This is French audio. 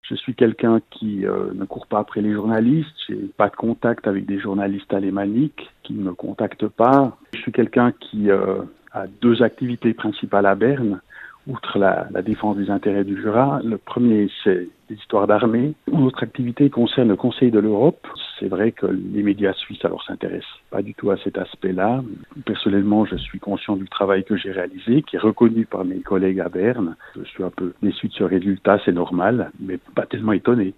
Je suis quelqu'un qui ne court pas après les journalistes, j'ai pas de contact avec des journalistes alémaniques qui ne me contactent pas. Je suis quelqu'un qui a deux activités principales à Berne, outre la défense des intérêts du Jura. Le premier, c'est l'histoire d'armée. L'autre activité concerne le Conseil de l'Europe. C'est vrai que les médias suisses alors s'intéressent pas du tout à cet aspect-là. Personnellement, je suis conscient du travail que j'ai réalisé, qui est reconnu par mes collègues à Berne. Je suis un peu déçu de ce résultat, c'est normal, mais pas tellement étonné.